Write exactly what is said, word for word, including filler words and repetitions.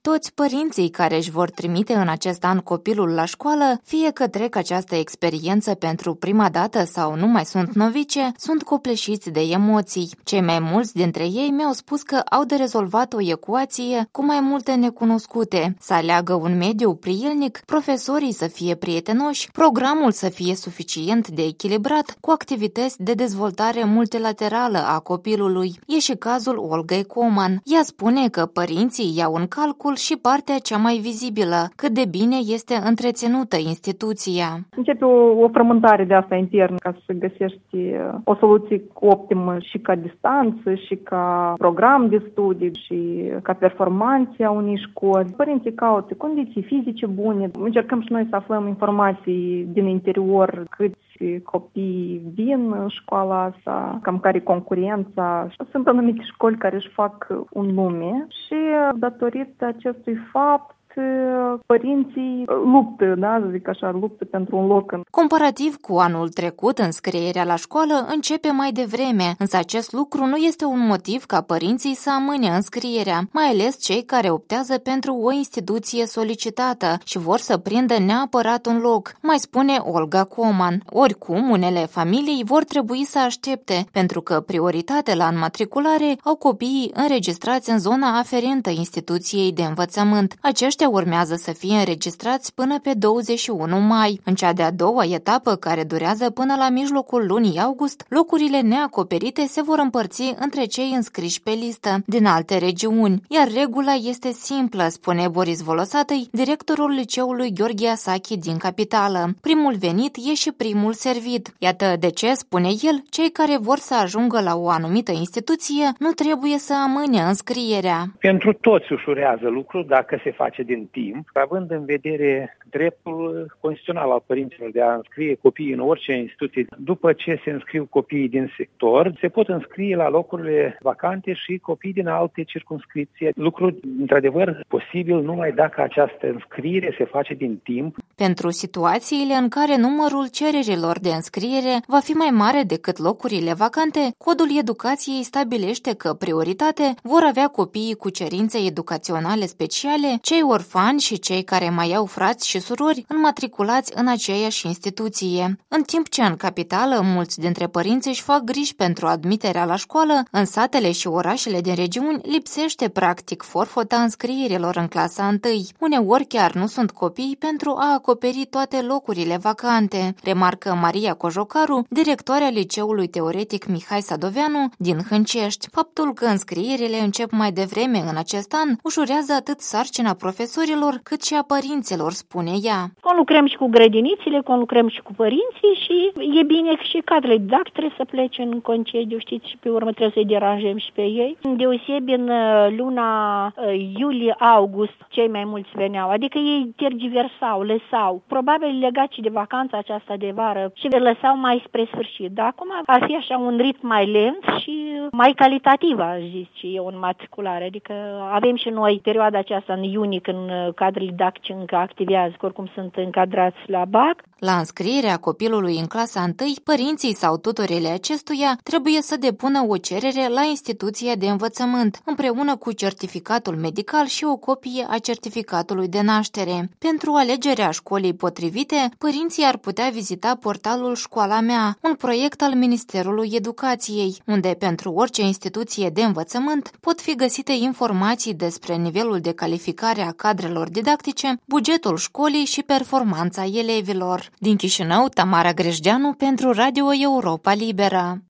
Toți părinții care își vor trimite în acest an copilul la școală, fie că trec această experiență pentru prima dată sau nu mai sunt novice, sunt copleșiți de emoții. Cei mai mulți dintre ei mi-au spus că au de rezolvat o ecuație cu mai multe necunoscute, să aleagă un mediu prielnic, profesorii să fie prietenoși, programul să fie suficient de echilibrat, cu activități de dezvoltare multilaterală a copilului. E și cazul Olgăi Coman. Ea spune că părinții iau în calcul și partea cea mai vizibilă, cât de bine este întreținută instituția. Începe o, o frământare de asta internă ca să găsești o soluție optimă și ca distanță, și ca program de studii, și ca performanțe a unei școli. Părinții caută condiții fizice bune. Încercăm și noi să aflăm informații din interior, câți copii vin în școala asta, cam care e concurența. Sunt anumite școli care își fac un nume și datorită acestui fapt părinții luptă, da, să zic așa, luptă pentru un loc. Comparativ cu anul trecut, înscrierea la școală începe mai devreme, însă acest lucru nu este un motiv ca părinții să amâne înscrierea, mai ales cei care optează pentru o instituție solicitată și vor să prindă neapărat un loc, mai spune Olga Coman. Oricum, unele familii vor trebui să aștepte, pentru că prioritate la înmatriculare au copiii înregistrați în zona aferentă instituției de învățământ. Aceștia urmează să fie înregistrați până pe douăzeci și unu mai. În cea de-a doua etapă, care durează până la mijlocul lunii august, locurile neacoperite se vor împărți între cei înscriși pe listă din alte regiuni, iar regula este simplă, spune Boris Volosatăi, directorul liceului Gheorghe Asachi din capitală. Primul venit e și primul servit. Iată de ce, spune el, cei care vor să ajungă la o anumită instituție nu trebuie să amâne înscrierea. Pentru toți ușurează lucrul dacă se face din timp, având în vedere dreptul constituțional al părinților de a înscrie copiii în orice instituție. După ce se înscriu copiii din sector, se pot înscrie la locurile vacante și copii din alte circumscripții. Lucru, într-adevăr, posibil numai dacă această înscriere se face din timp. Pentru situațiile în care numărul cererilor de înscriere va fi mai mare decât locurile vacante, Codul Educației stabilește că prioritate vor avea copiii cu cerințe educaționale speciale, cei orfani și cei care mai au frați și surori înmatriculați în aceeași instituție. În timp ce în capitală mulți dintre părinți își fac griji pentru admiterea la școală, în satele și orașele din regiuni lipsește practic forfota înscrierilor în clasa întâi. Uneori chiar nu sunt copii pentru a acoperi toate locurile vacante, remarcă Maria Cojocaru, directoarea Liceului Teoretic Mihai Sadoveanu din Hâncești. Faptul că înscrierile încep mai devreme în acest an ușurează atât sarcina profesorilor cât și a părinților, spune ea. Conlucrăm și cu grădinițile, conlucrăm și cu părinții și e bine că și cadrele didactice trebuie să plece în concediu, știți, și pe urmă trebuie să-i deranjăm și pe ei. Deosebi în luna iulie-august cei mai mulți veneau, adică ei tergiversau, lăsau, probabil legat și de vacanța aceasta de vară și le lăsau mai spre sfârșit. Dar acum ar fi așa un ritm mai lent și mai calitativ, aș zice eu, în matriculare. Adică avem și noi perioada aceasta în iunie când cadrele didactice încă activează, că oricum sunt încadrați la B A C. La înscrierea copilului în clasa întâi, părinții sau tutorele acestuia trebuie să depună o cerere la instituția de învățământ, împreună cu certificatul medical și o copie a certificatului de naștere. Pentru alegerea școlii potrivite, părinții ar putea vizita portalul Școala Mea, un proiect al Ministerului Educației, unde pentru orice instituție de învățământ pot fi găsite informații despre nivelul de calificare a cadrelor didactice, bugetul școlii și performanța elevilor. Din Chișinău, Tamara Grejdeanu pentru Radio Europa Liberă.